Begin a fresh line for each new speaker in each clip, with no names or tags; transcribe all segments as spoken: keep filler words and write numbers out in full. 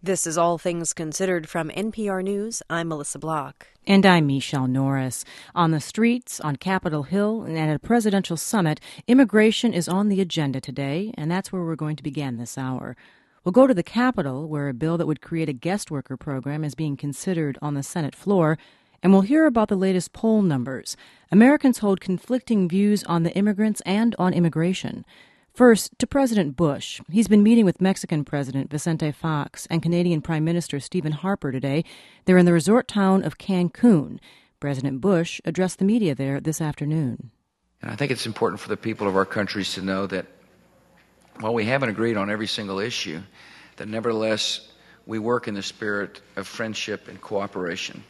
This is All Things Considered from N P R News. I'm Melissa Block.
And I'm Michelle Norris. On the streets, on Capitol Hill, and at a presidential summit, immigration is on the agenda today, and that's where we're going to begin this hour. We'll go to the Capitol, where a bill that would create a guest worker program is being considered on the Senate floor, and we'll hear about the latest poll numbers. Americans hold conflicting views on the immigrants and on immigration. First, to President Bush. He's been meeting with Mexican President Vicente Fox and Canadian Prime Minister Stephen Harper today. They're in the resort town of Cancun. President Bush addressed the media there this afternoon.
And I think it's important for the people of our countries to know that while we haven't agreed on every single issue, that nevertheless we work in the spirit of friendship and cooperation.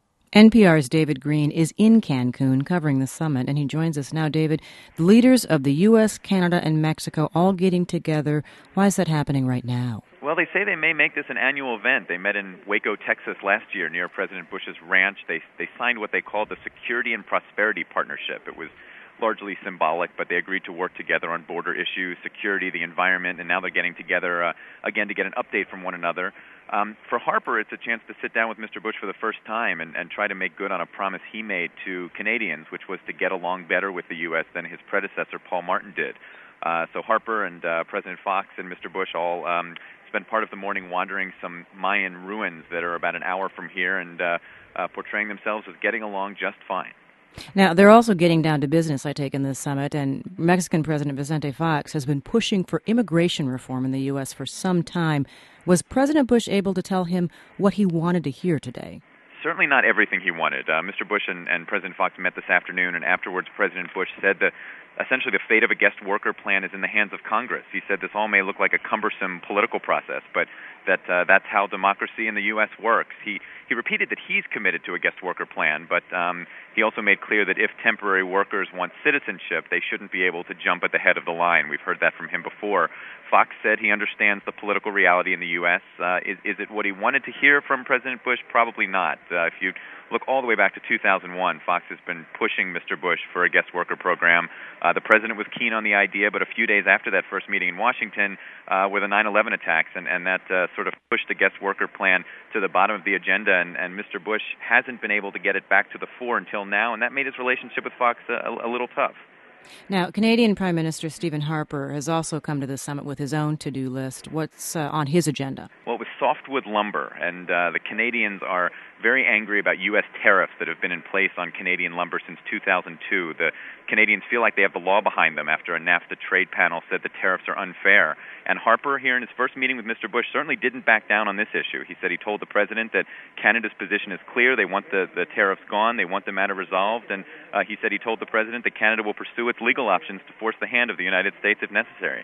N P R's David Green is in Cancun covering the summit, and he joins us now. David, the leaders of the U S, Canada, and Mexico all getting together. Why is that happening right now?
Well, they say they may make this an annual event. They met in Waco, Texas last year near President Bush's ranch. They they signed what they called the Security and Prosperity Partnership. It was largely symbolic, but they agreed to work together on border issues, security, the environment, and now they're getting together uh, again to get an update from one another. Um, for Harper, it's a chance to sit down with Mister Bush for the first time and, and try to make good on a promise he made to Canadians, which was to get along better with the U S than his predecessor, Paul Martin, did. Uh, so Harper and uh, President Fox and Mister Bush all um, spent part of the morning wandering some Mayan ruins that are about an hour from here and uh, uh, portraying themselves as getting along just fine.
Now, they're also getting down to business, I take, in this summit, and Mexican President Vicente Fox has been pushing for immigration reform in the U S for some time. Was President Bush able to tell him what he wanted to hear today?
Certainly not everything he wanted. Uh, Mister Bush and, and President Fox met this afternoon, and afterwards President Bush said that essentially the fate of a guest worker plan is in the hands of Congress. He said this all may look like a cumbersome political process, but that uh, that's how democracy in the U S works. He he repeated that he's committed to a guest worker plan, but um, he also made clear that if temporary workers want citizenship, they shouldn't be able to jump at the head of the line. We've heard that from him before. Fox said he understands the political reality in the U S. Uh, is, is it what he wanted to hear from President Bush? Probably not. Uh, if you look all the way back to two thousand one, Fox has been pushing Mister Bush for a guest worker program. Uh, the president was keen on the idea, but a few days after that first meeting in Washington uh, were the nine eleven attacks, and, and that uh, sort of pushed the guest worker plan to the bottom of the agenda, and, and Mister Bush hasn't been able to get it back to the fore until now, and that made his relationship with Fox a, a, a little tough.
Now, Canadian Prime Minister Stephen Harper has also come to the summit with his own to-do list. What's uh, on his agenda?
Well, it was softwood lumber, and uh, the Canadians are very angry about U S tariffs that have been in place on Canadian lumber since two thousand two. The Canadians feel like they have the law behind them after a NAFTA trade panel said the tariffs are unfair. And Harper, here in his first meeting with Mister Bush, certainly didn't back down on this issue. He said he told the president that Canada's position is clear. They want the, the tariffs gone. They want the matter resolved. And uh, he said he told the president that Canada will pursue its legal options to force the hand of the United States if necessary.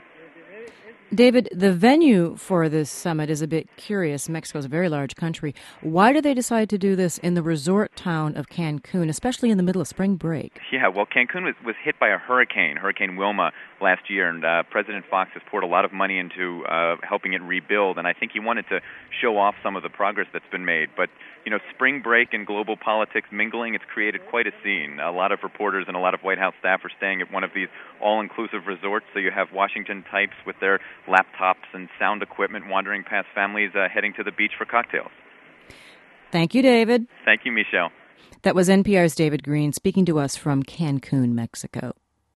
David, the venue for this summit is a bit curious. Mexico's a very large country. Why did they decide to do this in the resort town of Cancun, especially in the middle of spring break?
Yeah, well, Cancun was, was hit by a hurricane, Hurricane Wilma, last year, and uh, President Fox has poured a lot of money into uh, helping it rebuild, and I think he wanted to show off some of the progress that's been made. But, you know, spring break and global politics mingling, it's created quite a scene. A lot of reporters and a lot of White House staff are staying at one of these all-inclusive resorts, so you have Washington types with their laptops and sound equipment wandering past families uh, heading to the beach for cocktails.
Thank you, David.
Thank you, Michelle.
That was N P R's David Green speaking to us from Cancun, Mexico.